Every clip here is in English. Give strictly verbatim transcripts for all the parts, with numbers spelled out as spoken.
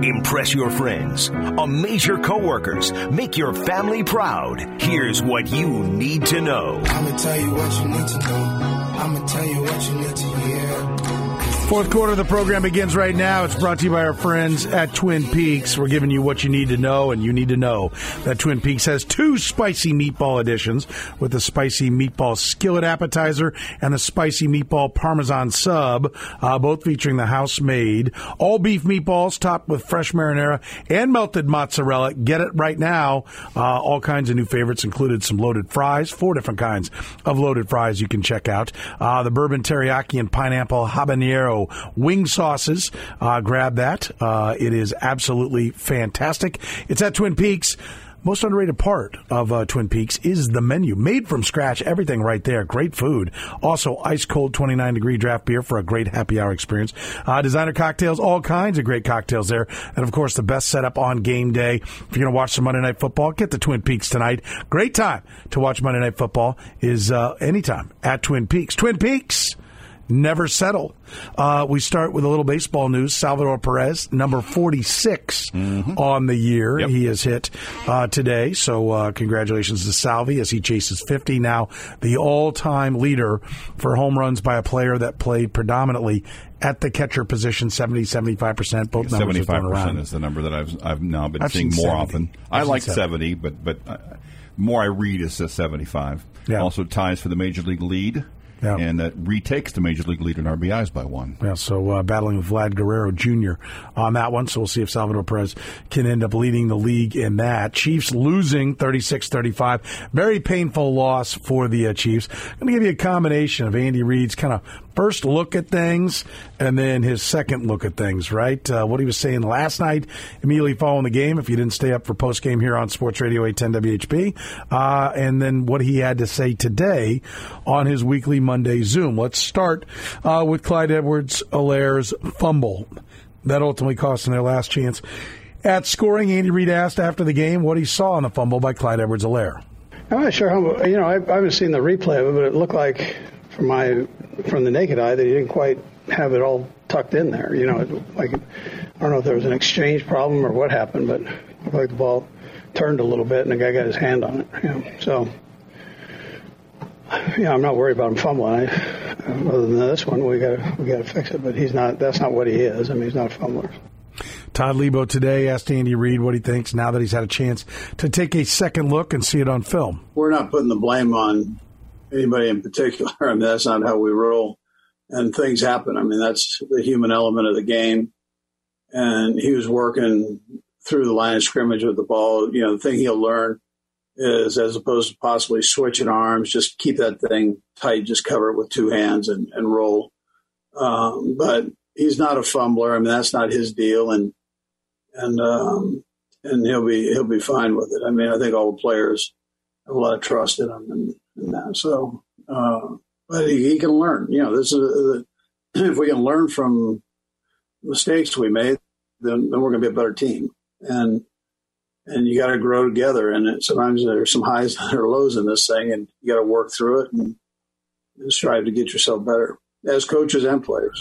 Impress your friends. Amaze your coworkers. Make your family proud. Here's what you need to know. I'm going to tell you what you need to know. I'm going to tell you what you need to hear. Fourth quarter of the program begins right now. It's brought to you by our friends at Twin Peaks. We're giving you what you need to know, and you need to know that Twin Peaks has two spicy meatball editions with the spicy meatball skillet appetizer and the spicy meatball parmesan sub, uh, both featuring the house-made all-beef meatballs topped with fresh marinara and melted mozzarella. Get it right now. Uh, all kinds of new favorites included some loaded fries, four different kinds of loaded fries you can check out. Uh, the bourbon teriyaki and pineapple habanero wing sauces. Uh, grab that. Uh, it is absolutely fantastic. It's at Twin Peaks. Most underrated part of uh, Twin Peaks is the menu. Made from scratch, everything right there. Great food. Also, ice-cold twenty-nine degree draft beer for a great happy hour experience. Uh, designer cocktails, all kinds of great cocktails there. And, of course, the best setup on game day. If you're going to watch some Monday Night Football, get to Twin Peaks tonight. Great time to watch Monday Night Football is uh, anytime at Twin Peaks. Twin Peaks. Never settle. Uh, we start with a little baseball news. Salvador Perez, number forty-six mm-hmm. on the year. Yep. He has hit uh, today. So uh, congratulations to Salvi as he chases fifty. Now the all-time leader for home runs by a player that played predominantly at the catcher position, seventy, seventy-five percent. Both numbers seventy-five are percent is the number that I've I've now been I've seeing more seventy. often. I've I like seventy. seventy, but but uh, more I read is uh, seventy-five. Yeah. Also ties for the major league lead. Yeah. And that retakes the major league lead in R B Is by one. Yeah, so uh, battling with Vlad Guerrero Junior on that one. So we'll see if Salvador Perez can end up leading the league in that. Chiefs losing thirty-six thirty-five. Very painful loss for the uh, Chiefs. I'm going to give you a combination of Andy Reid's kind of first look at things and then his second look at things, right? Uh, what he was saying last night, immediately following the game, if you didn't stay up for post-game here on Sports Radio eight ten W H B, uh, and then what he had to say today on his weekly Monday Zoom. Let's start uh, with Clyde Edwards-Helaire's fumble. That ultimately cost him their last chance at scoring. Andy Reid asked after the game what he saw on the fumble by Clyde Edwards-Helaire. I'm not sure how, you know, I, I haven't seen the replay of it, but it looked like from my from the naked eye that he didn't quite have it all tucked in there. You know, it, like I don't know if there was an exchange problem or what happened, but it looked like the ball turned a little bit and the guy got his hand on it. You know, so yeah, I'm not worried about him fumbling. I, other than this one, we got we got to fix it. But he's not. That's not what he is. I mean, he's not a fumbler. Todd Lebo today asked Andy Reid what he thinks now that he's had a chance to take a second look and see it on film. We're not putting the blame on anybody in particular. I mean, that's not how we roll. And things happen. I mean, that's the human element of the game. And he was working through the line of scrimmage with the ball. You know, the thing he'll learn is, as opposed to possibly switching arms, just keep that thing tight, just cover it with two hands and, and roll. Um, but he's not a fumbler. I mean, that's not his deal. And, and, um, and he'll be, he'll be fine with it. I mean, I think all the players have a lot of trust in him and, and that. So, uh, but he, he can learn, you know, this is, a, if we can learn from mistakes we made, then, then we're going to be a better team. And, and you got to grow together. And it, sometimes there's some highs and there are lows in this thing, and you got to work through it and, and strive to get yourself better as coaches and players.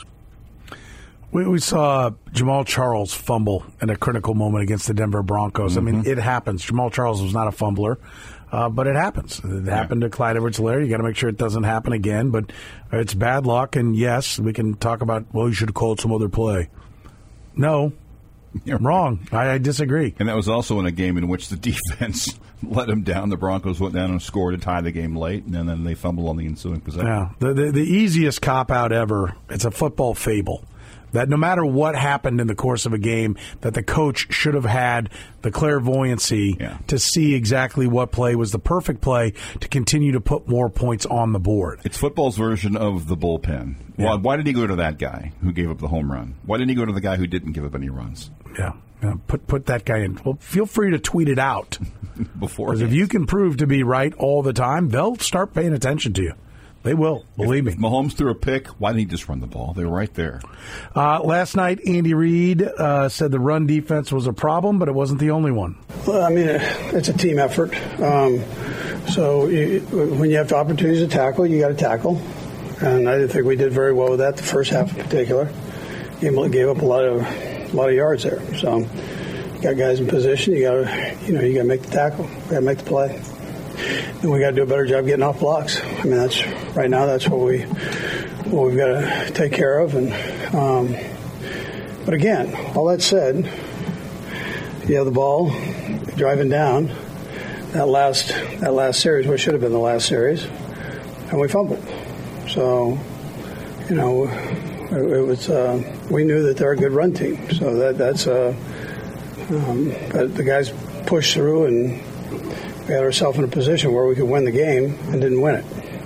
We, we saw Jamal Charles fumble in a critical moment against the Denver Broncos. Mm-hmm. I mean, it happens. Jamal Charles was not a fumbler, uh, but it happens. It yeah. happened to Clyde Edwards-Helaire. You got to make sure it doesn't happen again. But it's bad luck. And yes, we can talk about, well, you should have called some other play. No, you're wrong. I, I disagree. And that was also in a game in which the defense let them down. The Broncos went down and scored to tie the game late, and then they fumbled on the ensuing possession. Yeah, the, the, the easiest cop-out ever. It's a football fable. That no matter what happened in the course of a game, that the coach should have had the clairvoyancy yeah. to see exactly what play was the perfect play to continue to put more points on the board. It's football's version of the bullpen. Yeah. Why, why did he go to that guy who gave up the home run? Why didn't he go to the guy who didn't give up any runs? Yeah, yeah. Put put that guy in. Well, feel free to tweet it out. Before, because if you can prove to be right all the time, they'll start paying attention to you. They will, believe if, me. If Mahomes threw a pick, why didn't he just run the ball? They were right there. Uh, last night, Andy Reid uh, said the run defense was a problem, but it wasn't the only one. Well, I mean, it's a team effort. Um, so you, when you have opportunities to tackle, you got to tackle. And I think we did very well with that the first half in particular. Gave up a lot of a lot of yards there. So you got guys in position. You got to, you know, you got to make the tackle. You got to make the play. And we got to do a better job getting off blocks. I mean, that's right now. That's what we what we've got to take care of. And um, but again, all that said, you have the ball driving down that last that last series, what should have been the last series, and we fumbled. So, you know, it, it was. Uh, we knew that they're a good run team. So that that's uh, um, the guys pushed through and. We had ourselves in a position where we could win the game and didn't win it.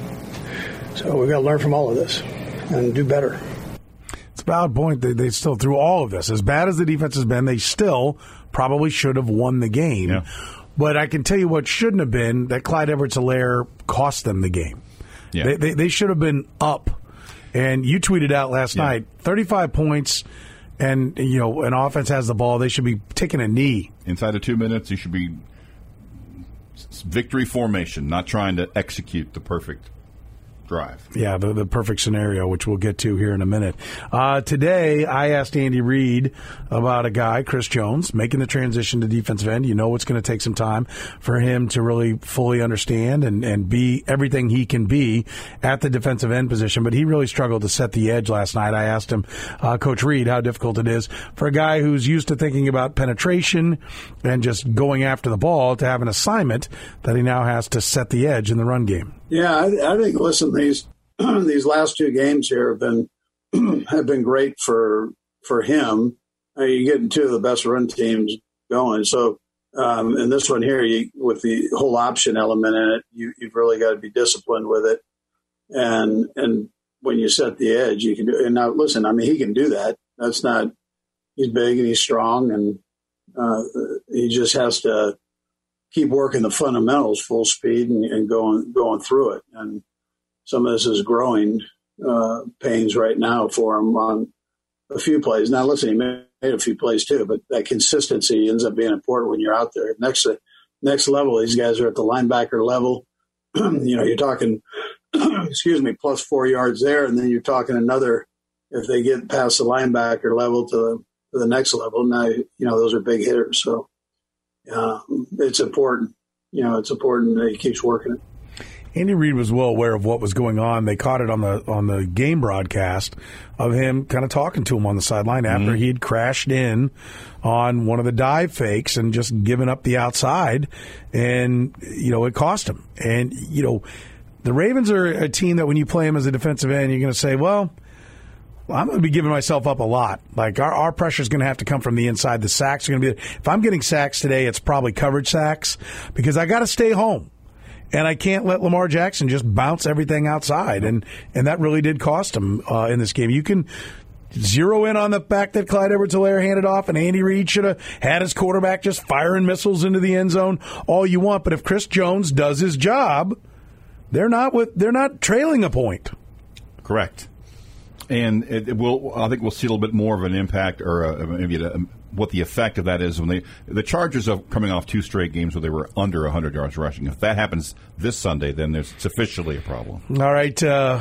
So we've got to learn from all of this and do better. It's a valid point. They, they still, through all of this, as bad as the defense has been, they still probably should have won the game. Yeah. But I can tell you what shouldn't have been, that Clyde Edwards-Helaire cost them the game. Yeah. They, they, they should have been up. And you tweeted out last yeah. night, thirty-five points, and you know an offense has the ball. They should be taking a knee. Inside of two minutes, you should be victory formation, not trying to execute the perfect drive. Yeah, the, the perfect scenario, which we'll get to here in a minute. Uh, today, I asked Andy Reid about a guy, Chris Jones, making the transition to defensive end. You know it's going to take some time for him to really fully understand and, and be everything he can be at the defensive end position, but he really struggled to set the edge last night. I asked him, uh, Coach Reid, how difficult it is for a guy who's used to thinking about penetration and just going after the ball to have an assignment that he now has to set the edge in the run game. Yeah, I, I think, listen, these these last two games here have been have been great for for him. I mean, you're getting two of the best run teams going. So, um, in this one here, you, with the whole option element in it, you, you've really got to be disciplined with it. And and when you set the edge, you can do. And now, listen, I mean, he can do that. That's not. He's big and he's strong, and uh, he just has to keep working the fundamentals full speed and, and going going through it. And some of this is growing uh, pains right now for him on a few plays. Now, listen, he made a few plays too, but that consistency ends up being important when you're out there. Next next level, these guys are at the linebacker level. You know, you're talking, excuse me, plus four yards there, and then you're talking another, if they get past the linebacker level to the, to the next level, now, you know, those are big hitters. So, Uh, it's important. You know, it's important that he keeps working it. Andy Reid was well aware of what was going on. They caught it on the on the game broadcast of him kind of talking to him on the sideline after mm-hmm. he'd crashed in on one of the dive fakes and just given up the outside, and you know it cost him. And you know, the Ravens are a team that when you play him as a defensive end, you're going to say, well, I'm going to be giving myself up a lot. Like, our, our pressure is going to have to come from the inside. The sacks are going to be – if I'm getting sacks today, it's probably coverage sacks because I got to stay home. And I can't let Lamar Jackson just bounce everything outside. And and that really did cost him uh, in this game. You can zero in on the fact that Clyde Edwards-Helaire handed off and Andy Reid should have had his quarterback just firing missiles into the end zone all you want. But if Chris Jones does his job, they're not with they're not trailing a point. Correct. And it, it will. I think we'll see a little bit more of an impact, or a, maybe a, what the effect of that is when they the Chargers are coming off two straight games where they were under one hundred yards rushing. If that happens this Sunday, then there's it's officially a problem. All right, uh,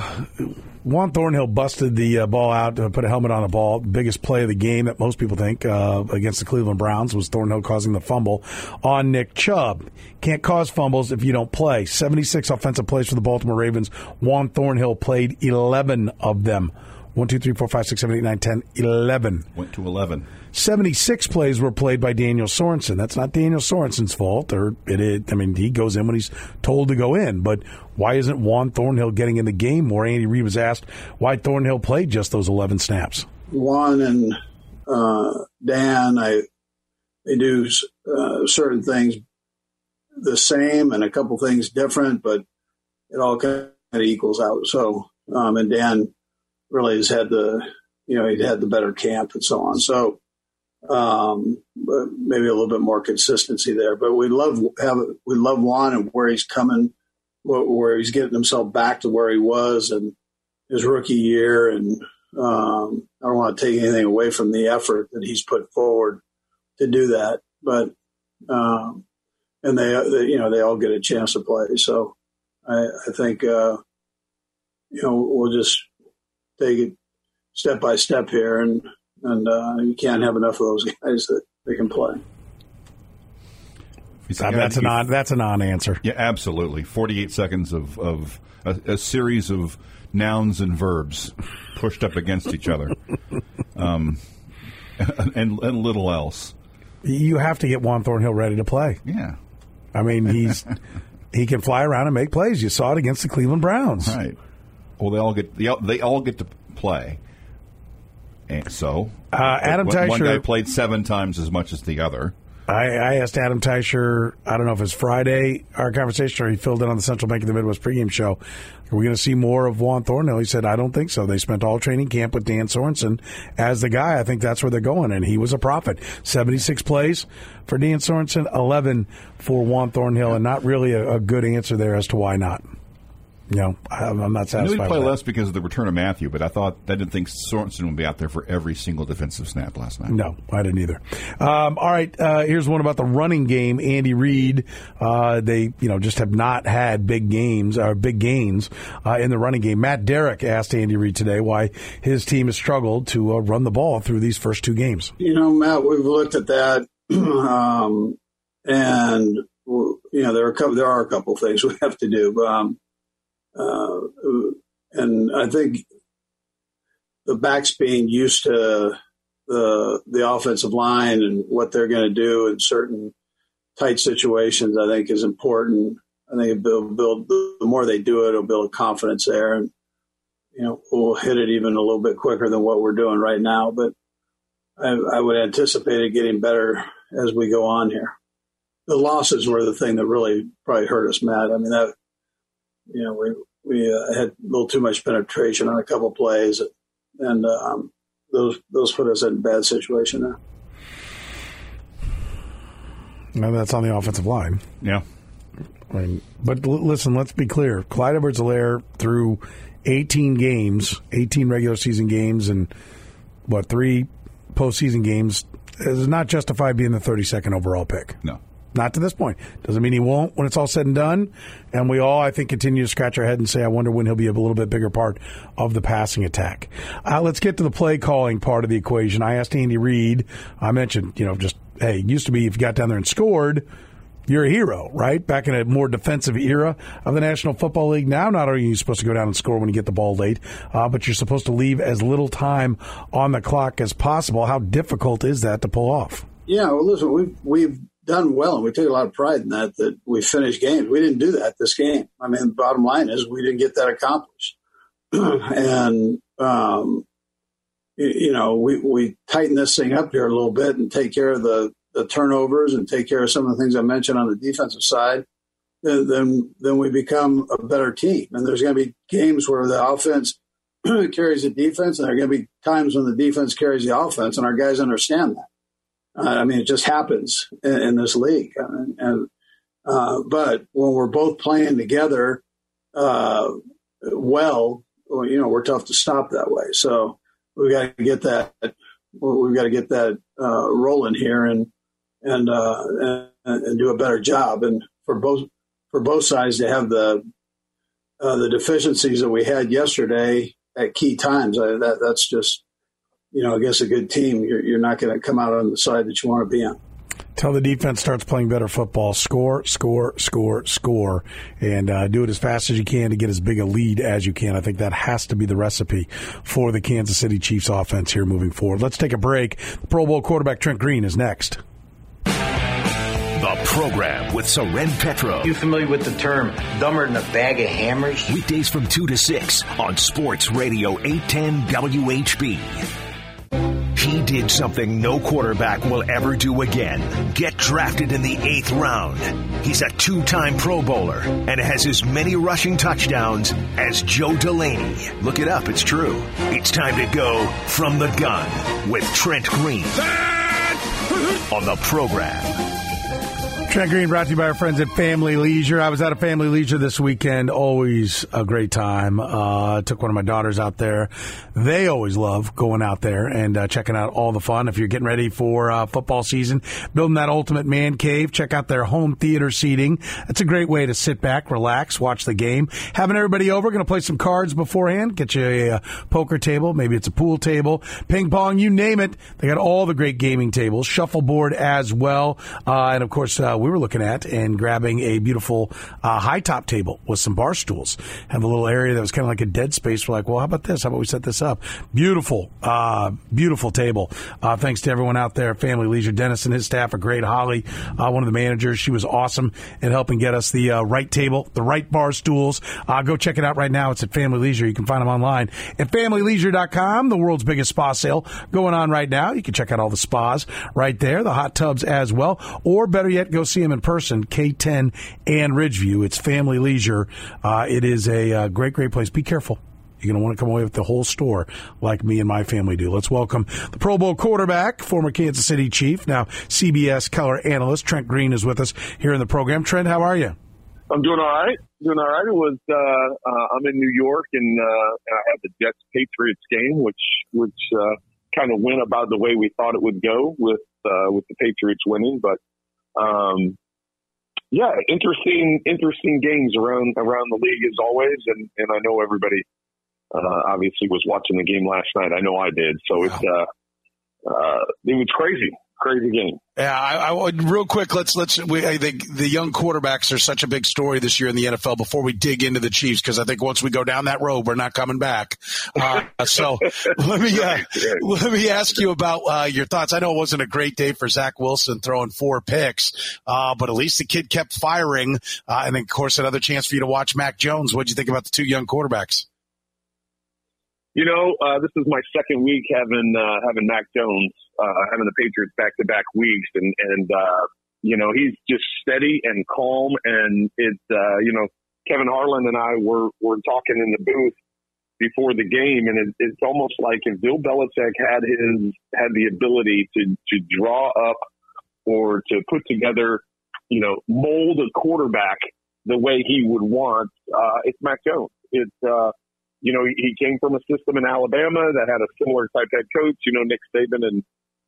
Juan Thornhill busted the uh, ball out, uh, put a helmet on the ball. Biggest play of the game that most people think uh, against the Cleveland Browns was Thornhill causing the fumble on Nick Chubb. Can't cause fumbles if you don't play. seventy-six offensive plays for the Baltimore Ravens. Juan Thornhill played eleven of them. One, two, three, four, five, six, seven, eight, nine, ten, eleven. Went to eleven. seventy-six plays were played by Daniel Sorensen. That's not Daniel Sorensen's fault. Or it is, I mean, he goes in when he's told to go in. But why isn't Juan Thornhill getting in the game more? Andy Reid was asked why Thornhill played just those eleven snaps. Juan and uh, Dan, I they do uh, certain things the same and a couple things different, but it all kind of equals out. So, um, and Dan really has had the, you know, he'd had the better camp and so on. So um, but maybe a little bit more consistency there. But we love have we love Juan and where he's coming, where he's getting himself back to where he was and his rookie year. And um, I don't want to take anything away from the effort that he's put forward to do that. But um, and they, they, you know, they all get a chance to play. So I, I think, uh, you know, we'll just take it step by step here and and uh, you can't have enough of those guys that they can play. Uh, that's a non. That's a non-answer. Yeah, absolutely. Forty-eight seconds of of a, a series of nouns and verbs pushed up against each other, um, and, and little else. You have to get Juan Thornhill ready to play. Yeah, I mean he's he can fly around and make plays. You saw it against the Cleveland Browns. Right. Well, they all get they all, they all get to play. And so, uh, Adam one, Teicher, one guy played seven times as much as the other. I, I asked Adam Teicher, I don't know if it's Friday, our conversation, or he filled in on the Central Bank of the Midwest pregame show. Are we going to see more of Juan Thornhill? He said, I don't think so. They spent all training camp with Dan Sorensen as the guy. I think that's where they're going, and he was a prophet. seventy-six plays for Dan Sorensen, eleven for Juan Thornhill, and not really a, a good answer there as to why not. You know, I'm not satisfied. I knew he'd play with less that. because of the return of Matthew, but I thought I didn't think Sorensen would be out there for every single defensive snap last night. No, I didn't either. Um, all right, uh, here's one about the running game. Andy Reid, uh, they you know just have not had big games or big gains uh, in the running game. Matt Derrick asked Andy Reid today why his team has struggled to uh, run the ball through these first two games. You know, Matt, we've looked at that, um, and you know there are a couple, there are a couple things we have to do. Um, Uh, and I think the backs being used to the the offensive line and what they're going to do in certain tight situations, I think is important. I think it build, build the more they do it, it'll build confidence there, and you know we'll hit it even a little bit quicker than what we're doing right now. But I, I would anticipate it getting better as we go on here. The losses were the thing that really probably hurt us, Matt. I mean that. You know, we we uh, had a little too much penetration on a couple plays, and um, those those put us in a bad situation there. And that's on the offensive line. Yeah. I mean, but l- listen, let's be clear. Clyde Edwards-Helaire through eighteen games, eighteen regular season games, and what three postseason games is not justified being the thirty-second overall pick. No. Not to this point. Doesn't mean he won't when it's all said and done. And we all, I think, continue to scratch our head and say, I wonder when he'll be a little bit bigger part of the passing attack. Uh, let's get to the play calling part of the equation. I asked Andy Reid, I mentioned, you know, just, hey, it used to be if you got down there and scored, you're a hero, right? Back in a more defensive era of the National Football League. Now, not only are you supposed to go down and score when you get the ball late, uh, but you're supposed to leave as little time on the clock as possible. How difficult is that to pull off? Yeah, well, listen, we've, we've done well, and we take a lot of pride in that, that we finished games. We didn't do that this game. I mean, the bottom line is we didn't get that accomplished. and, um, you, you know, we, we tighten this thing up here a little bit and take care of the, the turnovers and take care of some of the things I mentioned on the defensive side, then, then, then we become a better team. And there's going to be games where the offense carries the defense, and there are going to be times when the defense carries the offense, and our guys understand that. I mean, it just happens in, in this league. And, and uh, but when we're both playing together uh, well, you know, we're tough to stop that way. So we got to get that. We've got to get that uh, rolling here and and, uh, and and do a better job. And for both for both sides to have the uh, the deficiencies that we had yesterday at key times, I, that that's just. You know, against a good team, you're, you're not going to come out on the side that you want to be on. Till the defense starts playing better football, score, score, score, score, and uh, do it as fast as you can to get as big a lead as you can. I think that has to be the recipe for the Kansas City Chiefs offense here moving forward. Let's take a break. The Pro Bowl quarterback Trent Green is next. The program with Soren Petro. You familiar with the term dumber than a bag of hammers? Weekdays from two to six on Sports Radio eight ten W H B. He did something no quarterback will ever do again. Get drafted in the eighth round. He's a two-time Pro Bowler and has as many rushing touchdowns as Joe Delaney. Look it up, it's true. It's time to go from the gun with Trent Green on the program. Trent Green brought to you by our friends at Family Leisure. I was out of Family Leisure this weekend. Always a great time. Uh, took one of my daughters out there. They always love going out there and uh, checking out all the fun. If you're getting ready for uh, football season, building that ultimate man cave, check out their home theater seating. That's a great way to sit back, relax, watch the game. Having everybody over, going to play some cards beforehand, get you a, a poker table, maybe it's a pool table, ping pong, you name it. They got all the great gaming tables, shuffleboard as well. Uh, and, of course, uh, we were looking at and grabbing a beautiful uh, high-top table with some bar stools. Have a little area that was kind of like a dead space. We're like, well, how about this? How about we set this up? Beautiful, uh, beautiful table. Uh, thanks to everyone out there, Family Leisure. Dennis and his staff are great. Holly, uh, one of the managers, she was awesome in helping get us the uh, right table, the right bar stools. Uh, go check it out right now. It's at Family Leisure. You can find them online at family leisure dot com, the world's biggest spa sale going on right now. You can check out all the spas right there, the hot tubs as well, or better yet, go see them in person, K ten and Ridgeview. It's Family Leisure. Uh, it is a uh, great, great place. Be careful. You're going to want to come away with the whole store like me and my family do. Let's welcome the Pro Bowl quarterback, former Kansas City Chief, now C B S color analyst. Trent Green is with us here in the program. Trent, how are you? I'm doing all right. Doing all right. It was, uh, uh, I'm in New York, and, uh, and I had the Jets-Patriots game, which which uh, kind of went about the way we thought it would go with uh, with the Patriots winning. But um, yeah, interesting, interesting games around around the league as always, and, and I know everybody uh, obviously was watching the game last night. I know I did, so it's uh, uh, it was crazy, crazy game. Yeah, I, I would real quick. Let's let's. We, I think the young quarterbacks are such a big story this year in the N F L. Before we dig into the Chiefs, because I think once we go down that road, we're not coming back. Uh, so let me uh, let me ask you about uh, your thoughts. I know it wasn't a great day for Zach Wilson throwing four picks, uh, but at least the kid kept firing. Uh, and then, of course, another chance for you to watch Mac Jones. What did you think about the two young quarterbacks? You know, uh, this is my second week having uh, having Mac Jones, uh, having the Patriots back-to-back weeks, and and uh, you know, he's just steady and calm. And it's uh, you know, Kevin Harlan and I were were talking in the booth before the game, and it, it's almost like if Bill Belichick had his had the ability to to draw up or to put together, you know, mold a quarterback the way he would want, uh, it's Mac Jones. It's uh, You know, he came from a system in Alabama that had a similar type head coach. You know, Nick Saban and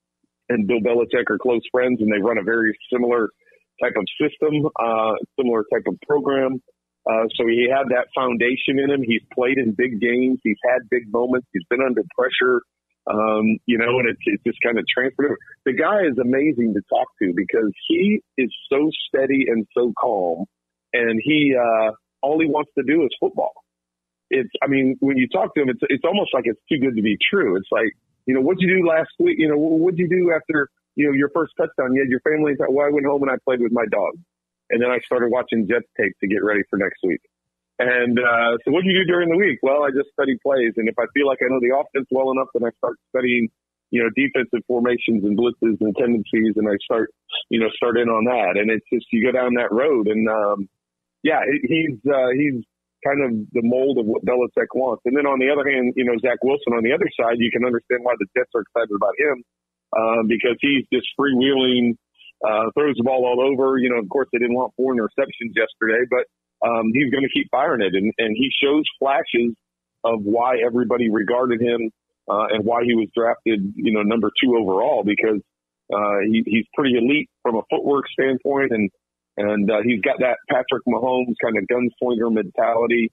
and Bill Belichick are close friends, and they run a very similar type of system, uh, similar type of program. Uh, so he had that foundation in him. He's played in big games. He's had big moments. He's been under pressure, um, you know, and it's, it's just kind of transferred. The guy is amazing to talk to because he is so steady and so calm, and he uh, all he wants to do is football. It's, I mean, when you talk to him, it's it's almost like it's too good to be true. It's like, you know, what'd you do last week? You know, what'd you do after, you know, your first touchdown? You had your family. Well, I went home and I played with my dog. And then I started watching Jets tape to get ready for next week. And uh, so what'd you do during the week? Well, I just study plays. And if I feel like I know the offense well enough, then I start studying, you know, defensive formations and blitzes and tendencies. And I start, you know, start in on that. And it's just, you go down that road. And, um, yeah, he's, uh, he's, kind of the mold of what Belichick wants. And then on the other hand, you know, Zach Wilson on the other side, you can understand why the Jets are excited about him uh, because he's just freewheeling, uh, throws the ball all over. You know, of course, they didn't want four interceptions yesterday, but um, he's going to keep firing it. And, and he shows flashes of why everybody regarded him uh, and why he was drafted, you know, number two overall, because uh, he, he's pretty elite from a footwork standpoint, and And uh, he's got that Patrick Mahomes kind of gunslinger mentality.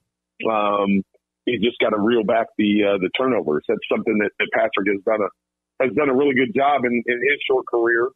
Um, he's just got to reel back the uh, the turnovers. That's something that, that Patrick has done a has done a really good job in, in his short career.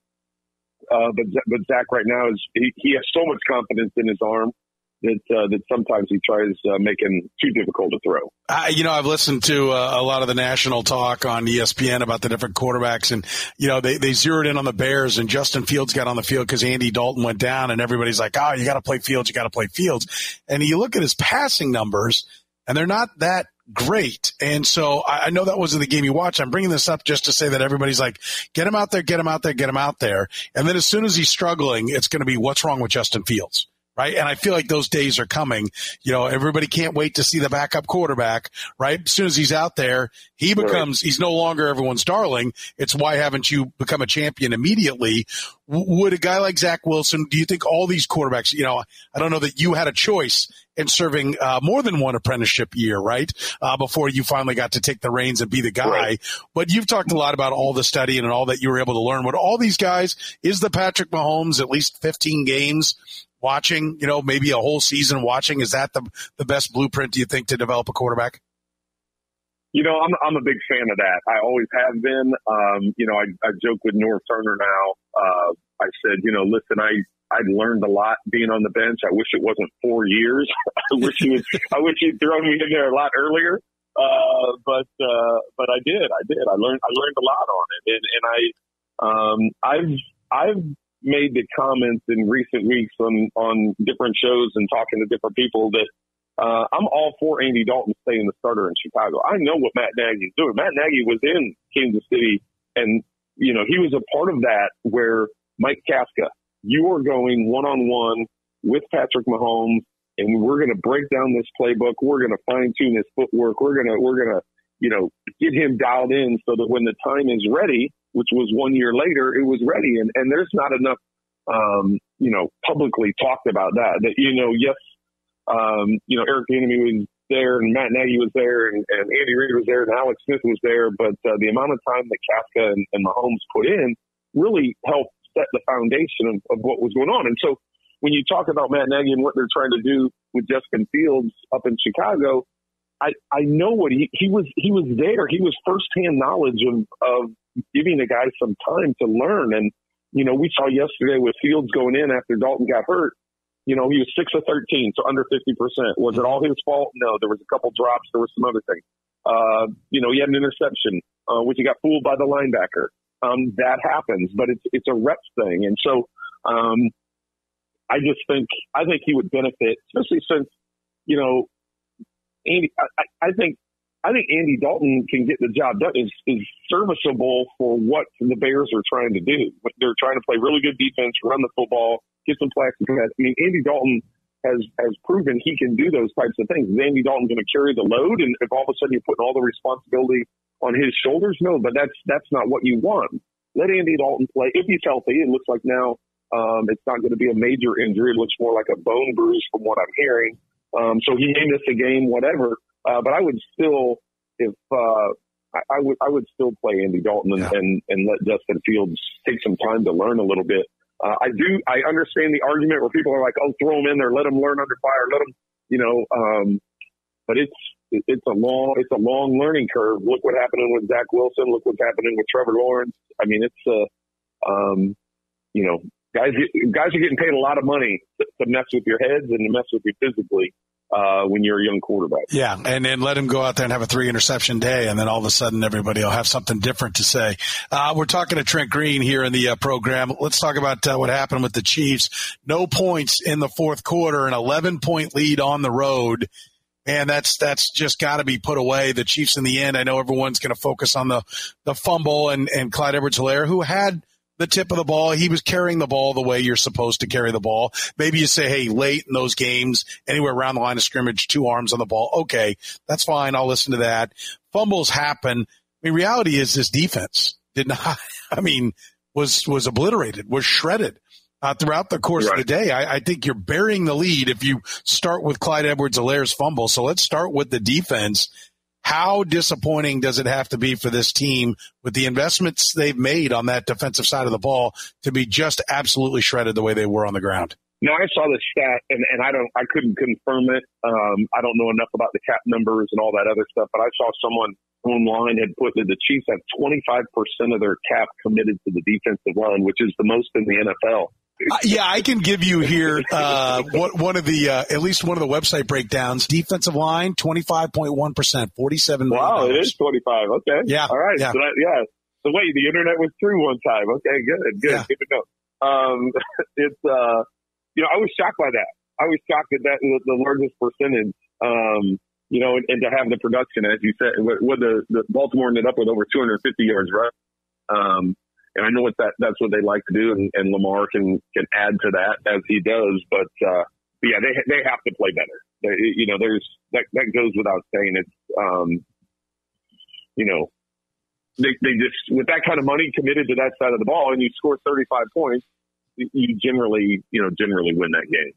Uh, but but Zach right now is he, he has so much confidence in his arm that uh, that sometimes he tries uh, making too difficult to throw. I, you know, I've listened to uh, a lot of the national talk on E S P N about the different quarterbacks, and you know they they zeroed in on the Bears, and Justin Fields got on the field because Andy Dalton went down, and everybody's like, "Oh, you got to play Fields, you got to play Fields," and you look at his passing numbers, and they're not that great. And so I, I know that wasn't the game you watched. I'm bringing this up just to say that everybody's like, "Get him out there, get him out there, get him out there," and then as soon as he's struggling, it's going to be, "What's wrong with Justin Fields?" right? And I feel like those days are coming. You know, everybody can't wait to see the backup quarterback, right? As soon as he's out there, he becomes, he's no longer everyone's darling. It's why haven't you become a champion immediately? W- would a guy like Zach Wilson, do you think all these quarterbacks, you know, I don't know that you had a choice in serving uh, more than one apprenticeship year, right? Uh, before you finally got to take the reins and be the guy. Right. But you've talked a lot about all the studying and all that you were able to learn. With all these guys, is the Patrick Mahomes at least fifteen games watching, you know, maybe a whole season watching? Is that the the best blueprint, do you think, to develop a quarterback? You know, I'm I'm a big fan of that. I always have been. Um, you know, I, I joke with North Turner now. Uh, I said, you know, listen, I I'd learned a lot being on the bench. I wish it wasn't four years. I wish he was. I wish he'd thrown me in there a lot earlier. Uh, but uh, but I did. I did. I learned. I learned a lot on it, and and I um, I've I've made the comments in recent weeks on on different shows and talking to different people that. Uh, I'm all for Andy Dalton staying the starter in Chicago. I know what Matt Nagy is doing. Matt Nagy was in Kansas City, and, you know, he was a part of that where Mike Kafka, you are going one-on-one with Patrick Mahomes, and we're going to break down this playbook. We're going to fine-tune his footwork. We're going to, we're going to, you know, get him dialed in so that when the time is ready, which was one year later, it was ready. And, and there's not enough, um, you know, publicly talked about that, that, you know, yes, Um, you know, Eric Bieniemy was there, and Matt Nagy was there, and, and Andy Reid was there, and Alex Smith was there. But uh, the amount of time that Kafka and, and Mahomes put in really helped set the foundation of, of what was going on. And so when you talk about Matt Nagy and what they're trying to do with Justin Fields up in Chicago, I, I know what he, he was he was there. He was firsthand knowledge of, of giving a guy some time to learn. And, you know, we saw yesterday with Fields going in after Dalton got hurt. You know, he was six of thirteen, so under fifty percent. Was it all his fault? No, there was a couple drops. There was some other things. Uh, you know, he had an interception, uh, which he got fooled by the linebacker. Um, that happens, but it's it's a reps thing. And so um, I just think I think he would benefit, especially since, you know, Andy. I, I think I think Andy Dalton can get the job done. Is is serviceable for what the Bears are trying to do. They're trying to play really good defense, run the football. Get some plastic pads. I mean, Andy Dalton has has proven he can do those types of things. Is Andy Dalton going to carry the load? And if all of a sudden you're putting all the responsibility on his shoulders, no. But that's that's not what you want. Let Andy Dalton play if he's healthy. It looks like now um, it's not going to be a major injury. It looks more like a bone bruise from what I'm hearing. Um, so he may miss a game, whatever. Uh, but I would still, if uh, I, I would, I would still play Andy Dalton and, yeah. and and let Justin Fields take some time to learn a little bit. Uh, I do. I understand the argument where people are like, "Oh, throw him in there, let him learn under fire, let him," you know. Um, but it's it's a long it's a long learning curve. Look what happened with Zach Wilson. Look what's happening with Trevor Lawrence. I mean, it's uh, um, you know, guys guys are getting paid a lot of money to, to mess with your heads and to mess with you physically. Uh, when you're a young quarterback. Yeah, and then let him go out there and have a three-interception day, and then all of a sudden everybody will have something different to say. Uh, we're talking to Trent Green here in the uh, program. Let's talk about uh, what happened with the Chiefs. No points in the fourth quarter, an eleven-point lead on the road. And that's that's just got to be put away. The Chiefs in the end, I know everyone's going to focus on the, the fumble and, and Clyde Edwards-Helaire, who had the tip of the ball. He was carrying the ball the way you're supposed to carry the ball. Maybe you say, hey, late in those games, anywhere around the line of scrimmage, two arms on the ball. Okay, that's fine. I'll listen to that. Fumbles happen. I mean, reality is this defense did not, I mean, was, was obliterated, was shredded uh, throughout the course right. of the day. I, I think you're burying the lead if you start with Clyde Edwards-Helaire's fumble. So let's start with the defense. How disappointing does it have to be for this team with the investments they've made on that defensive side of the ball to be just absolutely shredded the way they were on the ground? No, I saw the stat, and, and I don't, I couldn't confirm it. Um, I don't know enough about the cap numbers and all that other stuff, but I saw someone online had put that the Chiefs have twenty-five percent of their cap committed to the defensive line, which is the most in the N F L. Uh, yeah, I can give you here uh, what, one of the uh, at least one of the website breakdowns. Defensive line, twenty-five point one percent, forty-seven million dollars. Wow, it is twenty-five. Okay. Yeah. All right. Yeah. So that, yeah. So wait, the internet was through one time. Okay, good. Good. Yeah. Good to know. Um, it's, uh, you know, I was shocked by that. I was shocked that that was the largest percentage, um, you know, and, and to have the production, as you said, with the, the Baltimore ended up with over two hundred fifty yards, right? Um, And I know what that that's what they like to do, and, and Lamar can, can add to that as he does. But uh, yeah, they they have to play better. They, you know, there's that that goes without saying. It's um, you know, they they just with that kind of money committed to that side of the ball, and you score thirty-five points, you generally you know generally win that game.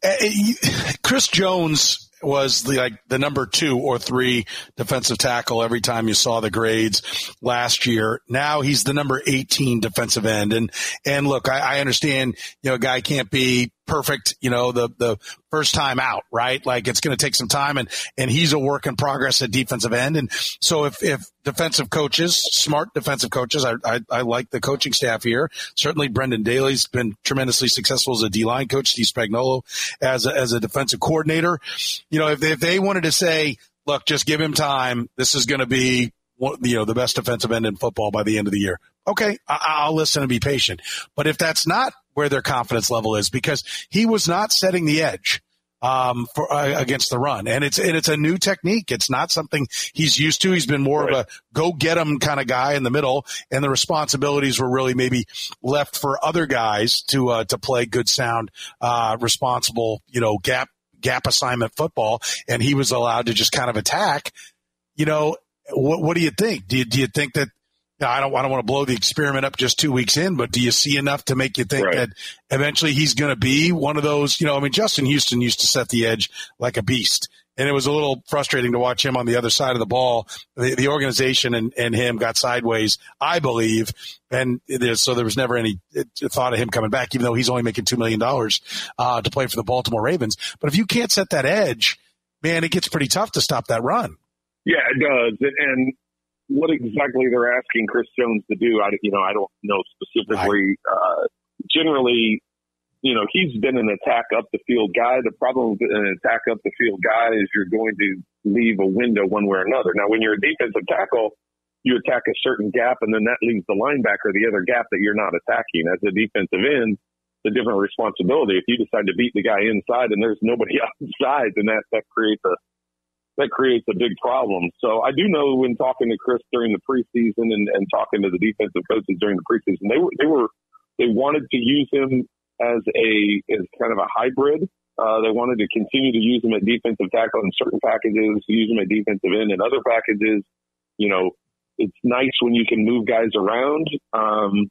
Uh, Chris Jones was the, like the number two or three defensive tackle every time you saw the grades last year. Now he's the number eighteen defensive end. And, and look, I, I understand, you know, a guy can't be perfect, you know, the, the first time out, right? Like it's going to take some time, and, and he's a work in progress at defensive end. And so if, if defensive coaches, smart defensive coaches, I, I, I like the coaching staff here. Certainly Brendan Daly's been tremendously successful as a D-line coach, Steve Spagnuolo as a, as a defensive coordinator. You know, if they, if they wanted to say, look, just give him time, this is going to be, you know, the best defensive end in football by the end of the year. Okay, I'll listen and be patient. But if that's not where their confidence level is, because he was not setting the edge um, for uh, against the run, and it's and it's a new technique. It's not something he's used to. He's been more right. of a go get him kind of guy in the middle, and the responsibilities were really maybe left for other guys to uh, to play good, sound, uh, responsible, you know, gap gap assignment football, and he was allowed to just kind of attack. You know, what what do you think? Do you, do you think that? I don't, I don't want to blow the experiment up just two weeks in, but do you see enough to make you think right. that eventually he's going to be one of those, you know, I mean, Justin Houston used to set the edge like a beast, and it was a little frustrating to watch him on the other side of the ball. The, the organization and, and him got sideways, I believe, and so there was never any thought of him coming back, even though he's only making two million dollars uh, to play for the Baltimore Ravens. But if you can't set that edge, man, it gets pretty tough to stop that run. Yeah, it does. And what exactly they're asking Chris Jones to do, I, you know, I don't know specifically. Uh, generally, you know, he's been an attack up the field guy. The problem with an attack up the field guy is you're going to leave a window one way or another. Now, when you're a defensive tackle, you attack a certain gap, and then that leaves the linebacker the other gap that you're not attacking. As a defensive end, it's a different responsibility. If you decide to beat the guy inside and there's nobody outside, then that, that creates a that creates a big problem. So I do know when talking to Chris during the preseason and, and talking to the defensive coaches during the preseason, they were, they were, they wanted to use him as a, as kind of a hybrid. Uh, they wanted to continue to use him at defensive tackle in certain packages, use him at defensive end in other packages. You know, it's nice when you can move guys around. Um,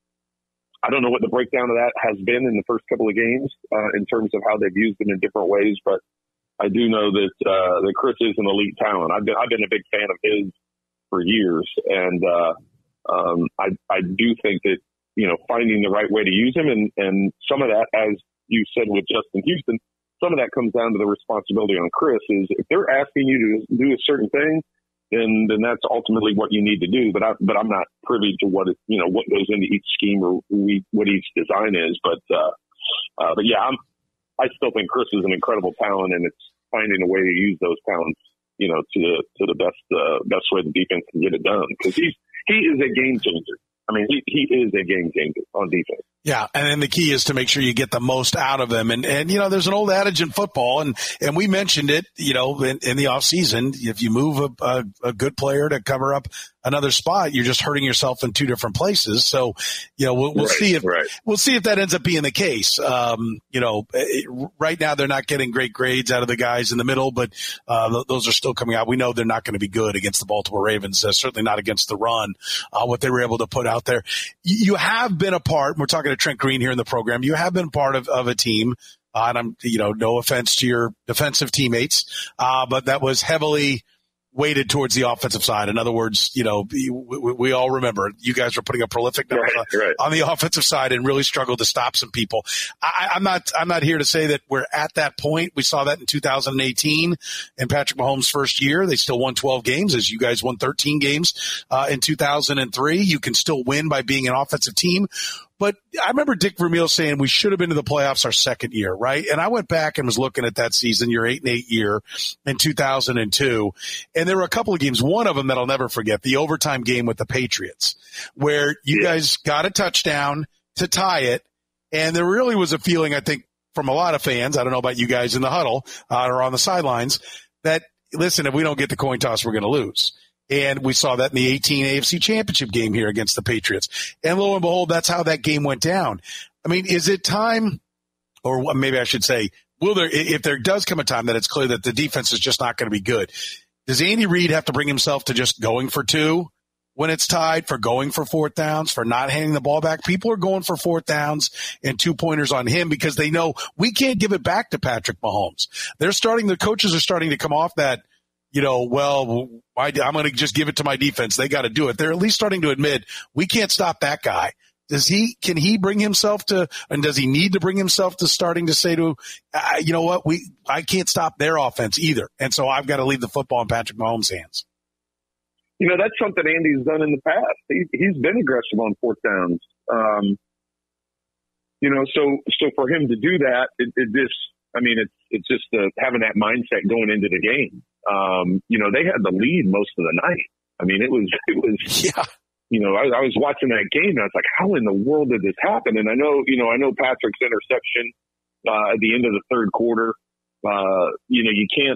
I don't know what the breakdown of that has been in the first couple of games uh, in terms of how they've used him in different ways, but I do know that uh, that Chris is an elite talent. I've been I've been a big fan of his for years, and uh, um, I I do think that you know finding the right way to use him, and, and some of that, as you said with Justin Houston, some of that comes down to the responsibility on Chris. Is if they're asking you to do a certain thing, then then that's ultimately what you need to do. But I but I'm not privy to what it, you know what goes into each scheme or we, what each design is. But uh, uh, but yeah, I'm. I still think Chris is an incredible talent, and it's finding a way to use those talents, you know, to the to the best uh, best way the defense can get it done. Because he's he is a game changer. I mean, he he is a game changer on defense. Yeah, and then the key is to make sure you get the most out of him. And, and you know, there's an old adage in football, and, and we mentioned it, you know, in, in the offseason, if you move a, a, a good player to cover up another spot, you're just hurting yourself in two different places. So, you know, we'll, we'll right, see if right. we'll see if that ends up being the case. Um, you know, it, right now they're not getting great grades out of the guys in the middle, but uh, those are still coming out. We know they're not going to be good against the Baltimore Ravens, uh, certainly not against the run, uh, what they were able to put out there. You have been a part, we're talking to Trent Green here in the program, you have been part of, of a team, uh, and I'm, you know, no offense to your defensive teammates, uh, but that was heavily weighted towards the offensive side. In other words, you know, we, we, we all remember you guys were putting up prolific numbers right, on, right. on the offensive side and really struggled to stop some people. I, I'm not, I'm not here to say that we're at that point. We saw that in two thousand eighteen in Patrick Mahomes' first year. They still won twelve games, as you guys won thirteen games uh, in two thousand three. You can still win by being an offensive team. But I remember Dick Vermeil saying we should have been to the playoffs our second year, right? And I went back and was looking at that season, your eight and eight year in two thousand two. And there were a couple of games, one of them that I'll never forget, the overtime game with the Patriots, where you yeah. guys got a touchdown to tie it. And there really was a feeling, I think, from a lot of fans, I don't know about you guys in the huddle uh, or on the sidelines, that, listen, if we don't get the coin toss, we're going to lose. And we saw that in the eighteen A F C Championship game here against the Patriots. And lo and behold, that's how that game went down. I mean, is it time, or maybe I should say, will there, if there does come a time that it's clear that the defense is just not going to be good, does Andy Reid have to bring himself to just going for two when it's tied, for going for fourth downs, for not handing the ball back? People are going for fourth downs and two-pointers on him because they know we can't give it back to Patrick Mahomes. They're starting, the coaches are starting to come off that, you know, well, I, I'm going to just give it to my defense. They got to do it. They're at least starting to admit we can't stop that guy. Does he, can he bring himself to, and does he need to bring himself to starting to say to, uh, you know what, we, I can't stop their offense either. And so I've got to leave the football in Patrick Mahomes' hands. You know, that's something Andy's done in the past. He, he's been aggressive on fourth downs. Um, you know, so, so for him to do that, it, it just, I mean, it's, it's just uh, having that mindset going into the game. Um, you know, they had the lead most of the night. I mean, it was, it was, yeah. You know, I, I was watching that game and I was like, how in the world did this happen? And I know, you know, I know Patrick's interception uh, at the end of the third quarter. Uh, you know, you can't,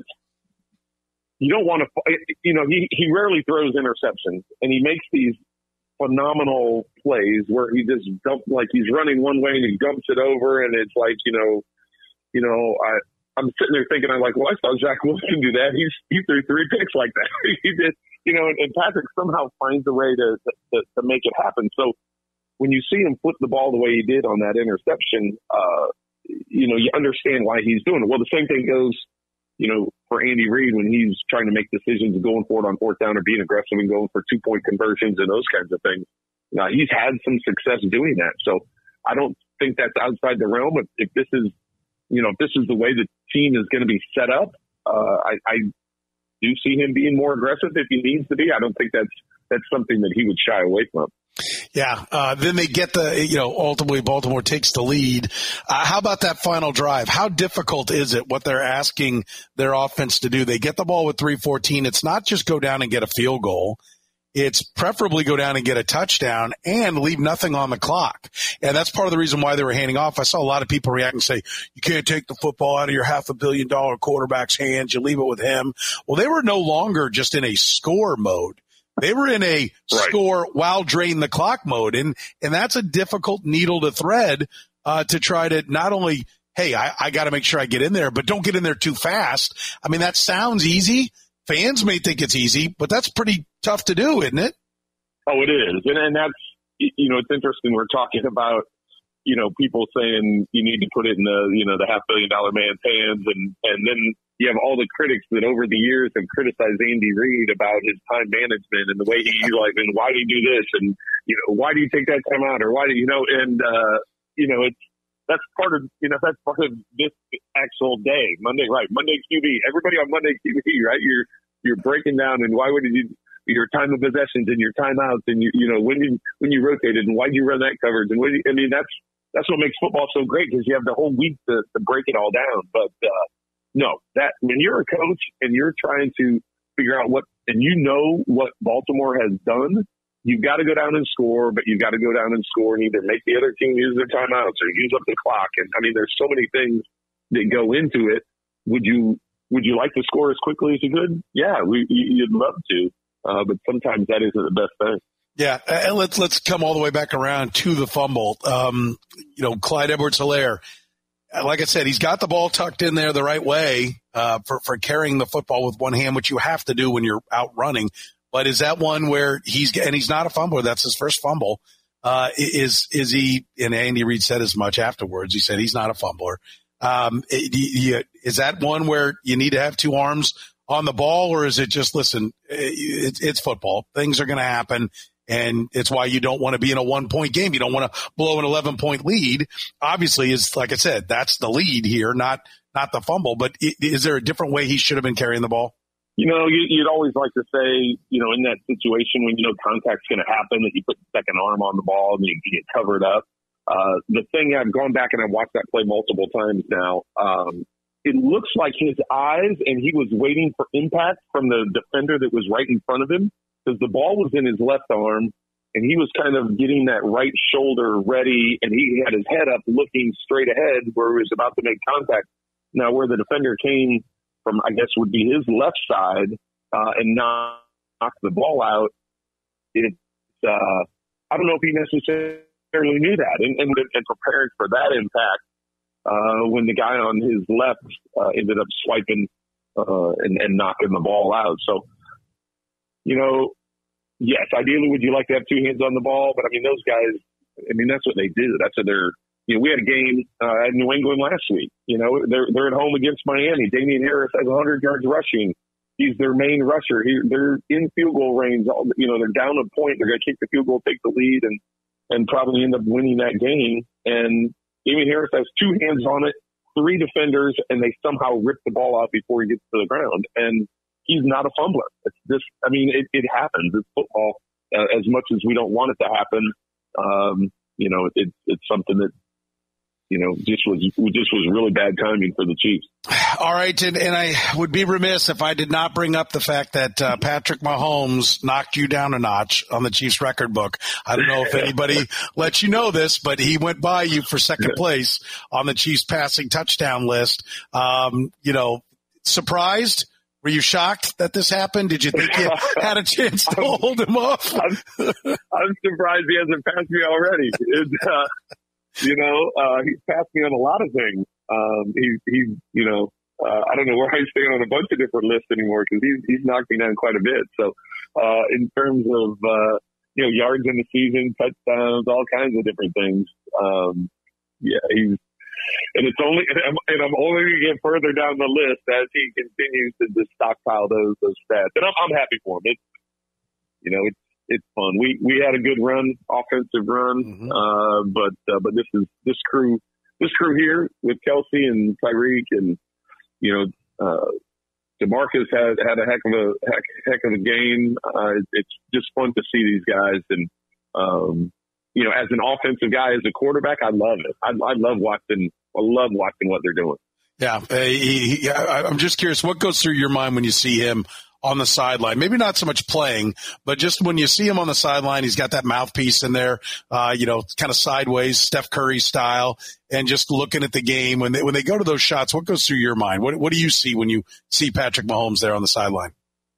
you don't want to, you know, he, he rarely throws interceptions and he makes these phenomenal plays where he just dump, like he's running one way and he dumps it over. And it's like, you know, you know, I, I'm sitting there thinking, I'm like, well, I saw Zach Wilson do that. He's, he threw three picks like that. he did, you know, and, and Patrick somehow finds a way to, to, to make it happen. So when you see him flip the ball the way he did on that interception, uh, you know, you understand why he's doing it. Well, the same thing goes, you know, for Andy Reid when he's trying to make decisions going for it on fourth down or being aggressive and going for two point conversions and those kinds of things. Now, he's had some success doing that. So I don't think that's outside the realm. If, if this is, you know, if this is the way the team is going to be set up, uh, I, I do see him being more aggressive if he needs to be. I don't think that's that's something that he would shy away from. Yeah. Uh, then they get the, you know, ultimately Baltimore takes the lead. Uh, how about that final drive? How difficult is it what they're asking their offense to do? They get the ball with three fourteen. It's not just go down and get a field goal. It's preferably go down and get a touchdown and leave nothing on the clock. And that's part of the reason why they were handing off. I saw a lot of people react and say, you can't take the football out of your half a billion dollar quarterback's hands. You leave it with him. Well, they were no longer just in a score mode. They were in a right. score while drain the clock mode. And, and that's a difficult needle to thread uh, to try to not only, hey, I, I got to make sure I get in there, but don't get in there too fast. I mean, that sounds easy. Fans may think it's easy, but that's pretty tough to do, isn't it? Oh, it is. And, and that's, you know, it's interesting. We're talking about, you know, people saying you need to put it in the, you know, the half billion dollar man's hands. And, and then you have all the critics that over the years have criticized Andy Reid about his time management and the way he utilized and why do you do this? And, you know, why do you take that time out? Or why do you know, and, uh, you know, it's, that's part of, you know, that's part of this actual day, Monday, right? Monday Q B. Everybody on Monday Q B, right? You're, you're breaking down and why would you, your time of possessions and your timeouts and you, you know, when you, when you rotated and why do you run that coverage? And when you, I mean, that's, that's what makes football so great because you have the whole week to, to break it all down. But, uh, no, that when you're a coach and you're trying to figure out what, and you know what Baltimore has done, you've got to go down and score, but you've got to go down and score and either make the other team use their timeouts or use up the clock. And I mean, there's so many things that go into it. Would you, would you like to score as quickly as you could? Yeah, we, you'd love to. Uh, but sometimes that isn't the best thing. Yeah. And let's, let's come all the way back around to the fumble. Um, you know, Clyde Edwards-Helaire, like I said, he's got the ball tucked in there the right way, uh, for, for carrying the football with one hand, which you have to do when you're out running. But is that one where he's, and he's not a fumbler, that's his first fumble. Uh, is, is he, and Andy Reid said as much afterwards, he said he's not a fumbler. Um, is that one where you need to have two arms on the ball, or is it just, listen, it's, it's football. Things are going to happen, and it's why you don't want to be in a one-point game. You don't want to blow an eleven-point lead. Obviously, is like I said, that's the lead here, not not the fumble. But is there a different way he should have been carrying the ball? You know, you'd always like to say, you know, in that situation when you know contact's going to happen, that you put the second arm on the ball and you get covered up. Uh, the thing, I've gone back and I've watched that play multiple times now. Um, it looks like his eyes, and he was waiting for impact from the defender that was right in front of him, because the ball was in his left arm, and he was kind of getting that right shoulder ready, and he had his head up looking straight ahead where he was about to make contact. Now, where the defender came from, I guess, would be his left side, uh, and knock, knock the ball out. It's, uh, I don't know if he necessarily knew that, and, and, and preparing for that impact. uh, when the guy on his left uh, ended up swiping uh, and, and knocking the ball out. So, you know, yes, ideally would you like to have two hands on the ball? But, I mean, those guys, I mean, that's what they do. That's what they're, you know, we had a game uh, in New England last week. You know, they're they're at home against Miami. Damian Harris has one hundred yards rushing. He's their main rusher. He, they're in field goal range. You know, they're down a point. They're going to kick the field goal, take the lead, and and probably end up winning that game. And Damian Harris has two hands on it, three defenders, and they somehow rip the ball out before he gets to the ground. And he's not a fumbler. It's just, I mean, it, it happens. It's football. Uh, as much as we don't want it to happen, um, you know, it, it's something that, you know, just was just was really bad timing for the Chiefs. All right, and, and I would be remiss if I did not bring up the fact that uh, Patrick Mahomes knocked you down a notch on the Chiefs record book. I don't know if anybody let you know this, but he went by you for second place on the Chiefs passing touchdown list. Um, you know, surprised? Were you shocked that this happened? Did you think you had a chance to hold him off? I'm, I'm surprised he hasn't passed me already. It's, uh, You know, uh, he's passed me on a lot of things. Um, he, he, you know, uh, I don't know where I stand on a bunch of different lists anymore because he's, he's knocked me down quite a bit. So, uh, in terms of, uh, you know, yards in the season, touchdowns, all kinds of different things. Um, yeah, he's, and it's only, and I'm, and I'm only going to get further down the list as he continues to just stockpile those, those stats. And I'm, I'm happy for him. It's, you know, it's, It's fun. We we had a good run, offensive run, mm-hmm. uh, but uh, but this is this crew this crew here with Kelsey and Tyreek and you know uh, DeMarcus had had a heck of a heck, heck of a game. Uh, it's just fun to see these guys, and um, you know, as an offensive guy, as a quarterback, I love it. I, I love watching. I love watching what they're doing. Yeah, uh, he, he, I, I'm just curious, what goes through your mind when you see him on the sideline? Maybe not so much playing, but just when you see him on the sideline, he's got that mouthpiece in there, uh, you know, kind of sideways, Steph Curry style, and just looking at the game. When they, when they go to those shots, what goes through your mind? What, what do you see when you see Patrick Mahomes there on the sideline?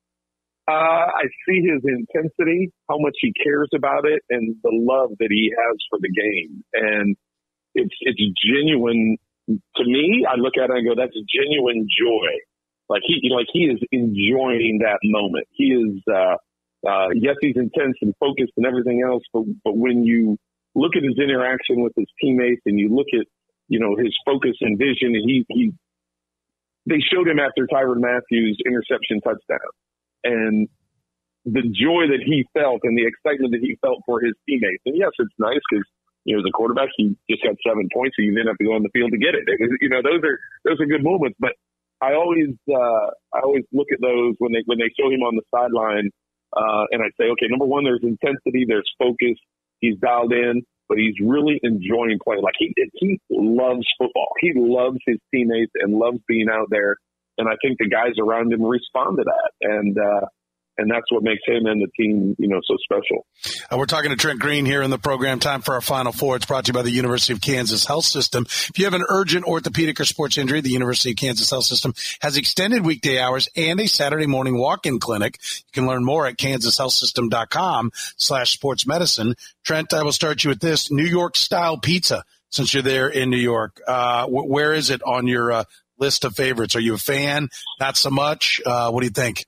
Uh, I see his intensity, how much he cares about it, and the love that he has for the game. And it's, it's genuine. To me, I look at it and go, that's genuine joy. Like he, like he is enjoying that moment. He is, uh, uh, yes, he's intense and focused and everything else. But, but when you look at his interaction with his teammates and you look at, you know, his focus and vision, and he, he, they showed him after Tyrann Mathieu' interception touchdown, and the joy that he felt and the excitement that he felt for his teammates. And yes, it's nice because, you know, as a quarterback, he just got seven points, so you didn't have to go on the field to get it. it was, you know, those are those are good moments, but. I always, uh, I always look at those when they, when they show him on the sideline, uh, and I say, okay, number one, there's intensity, there's focus. He's dialed in, but he's really enjoying playing. Like he, he loves football. He loves his teammates and loves being out there. And I think the guys around him respond to that. And, uh, And that's what makes him and the team, you know, so special. Uh, we're talking to Trent Green here in the program. Time for our Final Four. It's brought to you by the University of Kansas Health System. If you have an urgent orthopedic or sports injury, the University of Kansas Health System has extended weekday hours and a Saturday morning walk-in clinic. You can learn more at kansas health system dot com slash sports medicine. Trent, I will start you with this. New York-style pizza, since you're there in New York. Uh, wh- where is it on your uh, list of favorites? Are you a fan? Not so much? Uh, what do you think?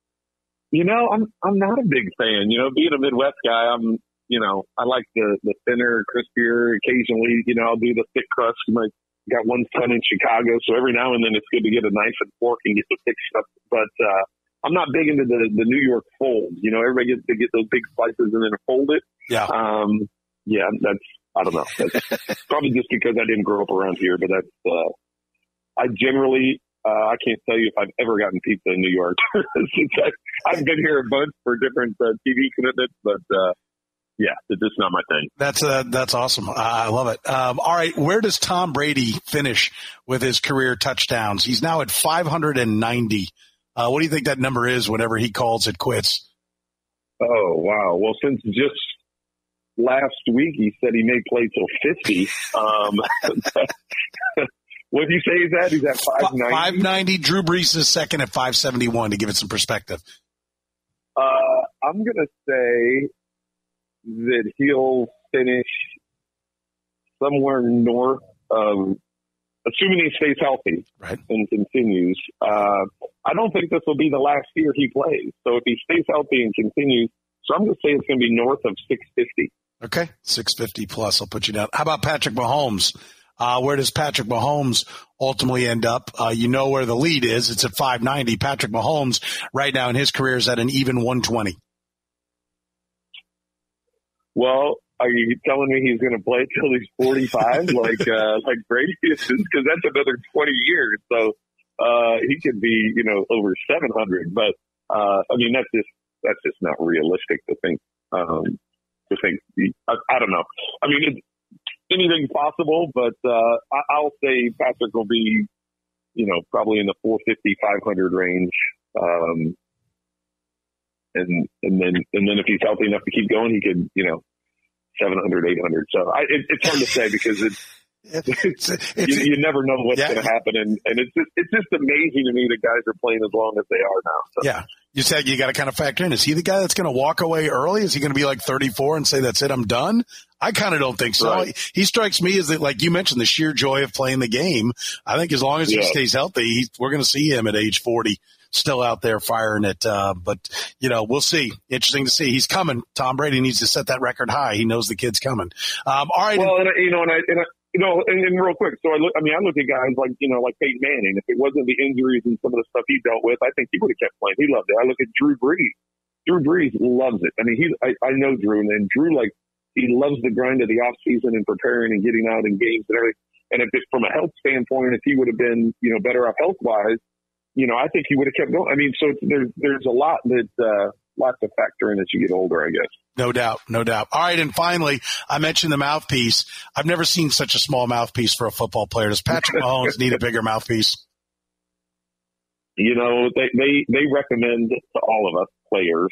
You know, I'm I'm not a big fan. You know, being a Midwest guy, I'm you know I like the the thinner, crispier. Occasionally, you know, I'll do the thick crust. I got one son in Chicago, so every now and then it's good to get a knife and fork and get the thick stuff. But uh, I'm not big into the the New York fold. You know, everybody gets to get those big slices and then fold it. Yeah. Um. Yeah. That's I don't know. That's probably just because I didn't grow up around here, but that's uh, I generally. Uh, I can't tell you if I've ever gotten pizza in New York. Since I, I've been here a bunch for different uh, T V commitments, but uh, yeah, it's just not my thing. That's uh, that's awesome. I love it. Um, all right, where does Tom Brady finish with his career touchdowns? He's now at five hundred ninety. Uh, what do you think that number is whenever he calls it quits? Oh, wow. Well, since just last week he said he may play till fifty. Um, what did you say he's at? He's at five ninety? five ninety. Drew Brees is second at five seventy-one, to give it some perspective. Uh, I'm going to say that he'll finish somewhere north of assuming he stays healthy right. and continues, uh, I don't think this will be the last year he plays. So if he stays healthy and continues, so I'm going to say it's going to be north of six fifty. Okay, six fifty plus. I'll put you down. How about Patrick Mahomes? Uh, where does Patrick Mahomes ultimately end up? Uh, you know where the lead is. It's at five ninety. Patrick Mahomes right now in his career is at an even one twenty. Well, are you telling me he's going to play till he's forty-five, like uh, like Brady is? Because that's another twenty years. So uh, he could be, you know, over seven hundred. But uh, I mean, that's just that's just not realistic to think. Um, to think, I, I don't know. I mean, it's anything's possible, but uh, I, I'll say Patrick will be, you know, probably in the four fifty, five hundred range. Um, and and then and then if he's healthy enough to keep going, he could, you know, seven hundred, eight hundred. So I, it, it's hard to say because it's, it's, it's you, you never know what's yeah. going to happen, and, and it's just it's just amazing to me that guys are playing as long as they are now. So. Yeah, you said you got to kind of factor in. Is he the guy that's going to walk away early? Is he going to be like thirty-four and say that's it, I'm done? I kind of don't think so. Right. He strikes me as, the, like you mentioned, the sheer joy of playing the game. I think as long as yeah. he stays healthy, he, we're going to see him at age forty still out there firing it. Uh, but, you know, we'll see. Interesting to see. He's coming. Tom Brady needs to set that record high. He knows the kid's coming. Um, all right. Well, and, you know, and I, and I you know, and, and real quick, so I look, I mean, I look at guys like, you know, like Peyton Manning. If it wasn't the injuries and some of the stuff he dealt with, I think he would have kept playing. He loved it. I look at Drew Brees. Drew Brees loves it. I mean, he, I, I know Drew, and Drew, like, he loves the grind of the off season and preparing and getting out in games and everything. And if it, from a health standpoint, if he would have been, you know, better off health wise, you know, I think he would have kept going. I mean, so it's, there's there's a lot that uh, lot to factor in as you get older, I guess. No doubt, no doubt. All right, and finally, I mentioned the mouthpiece. I've never seen such a small mouthpiece for a football player. Does Patrick Mahomes need a bigger mouthpiece? You know, they they, they recommend to all of us players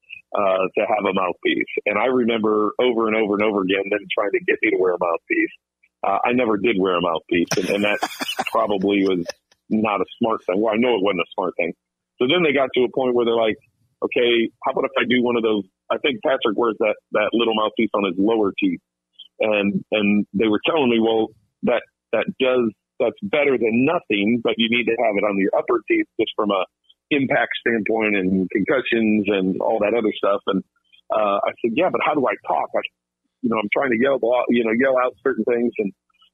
uh, to have a mouthpiece, and I remember over and over and over again them trying to get me to wear a mouthpiece. Uh, I never did wear a mouthpiece, and, and that probably was not a smart thing. Well, I know it wasn't a smart thing. So then they got to a point where they're like, okay, how about if I do one of those? I think Patrick wears that, that little mouthpiece on his lower teeth. And, and they were telling me, well, that, that does, that's better than nothing, but you need to have it on your upper teeth just from a impact standpoint and concussions and all that other stuff. And, uh, I said, yeah, but how do I talk? I, you know, I'm trying to yell, you know, yell out certain things. And,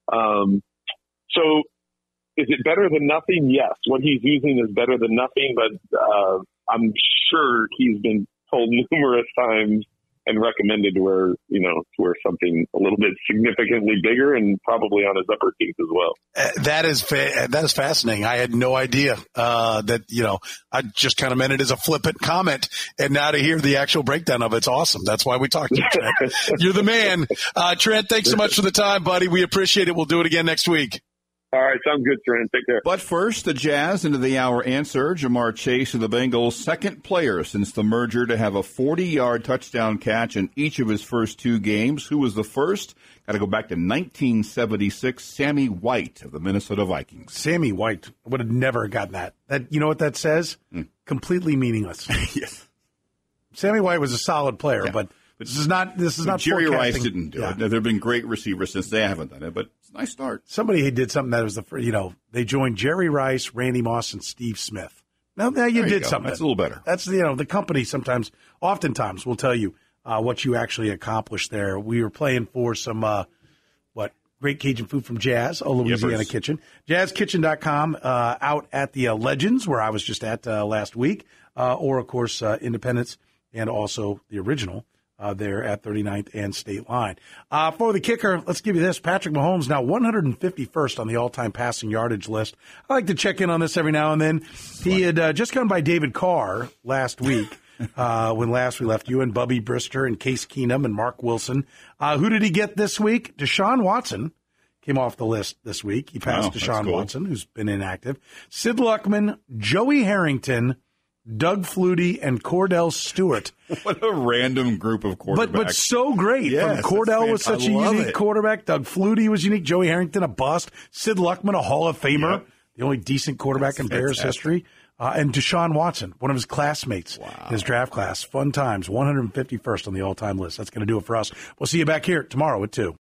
um, so, is it better than nothing? Yes. What he's using is better than nothing, but uh, I'm sure he's been told numerous times and recommended to wear, you know, to wear something a little bit significantly bigger and probably on his upper teeth as well. Uh, that is fa- that is fascinating. I had no idea uh, that, you know, I just kind of meant it as a flippant comment, and now to hear the actual breakdown of it's awesome. That's why we talked to you, Trent. You're the man. Uh, Trent, thanks so much for the time, buddy. We appreciate it. We'll do it again next week. All right, sounds good, Trent. Take care. But first, the Jazz into the hour answer. Jamar Chase of the Bengals, second player since the merger to have a forty-yard touchdown catch in each of his first two games. Who was the first? Got to go back to nineteen seventy-six. Sammy White of the Minnesota Vikings. Sammy White would have never gotten that. That you know what that says? Mm. Completely meaningless. Yes. Sammy White was a solid player, yeah. but this is not. This is not. Jerry Rice didn't do yeah. it. There have been great receivers since they haven't done it, but it's a nice start. Somebody did something that was the you know they joined Jerry Rice, Randy Moss, and Steve Smith. Now, now you there did you something. That's a little better. That's you know the company sometimes, oftentimes will tell you uh, what you actually accomplished there. We were playing for some uh, what great Cajun food from Jazz, a Louisiana Yippers. Kitchen, jazz kitchen dot com, uh, out at the uh, Legends where I was just at uh, last week, uh, or of course uh, Independence and also the original. Uh, there at thirty-ninth and State Line. Uh, for the kicker, let's give you this. Patrick Mahomes now one hundred fifty-first on the all-time passing yardage list. I like to check in on this every now and then. He had uh, just gone by David Carr last week uh, when last we left you and Bubby Brister and Case Keenum and Mark Wilson. Uh, who did he get this week? Deshaun Watson came off the list this week. He passed wow, Deshaun cool. Watson, who's been inactive. Sid Luckman, Joey Harrington, Doug Flutie, and Cordell Stewart. What a random group of quarterbacks. But, but so great. Yes, From Cordell was such a unique it. quarterback. Doug Flutie was unique. Joey Harrington, a bust. Sid Luckman, a Hall of Famer. Yep. The only decent quarterback That's in Bears fantastic. history. Uh, and Deshaun Watson, one of his classmates wow. in his draft class. Fun times. one hundred fifty-first on the all-time list. That's going to do it for us. We'll see you back here tomorrow at two.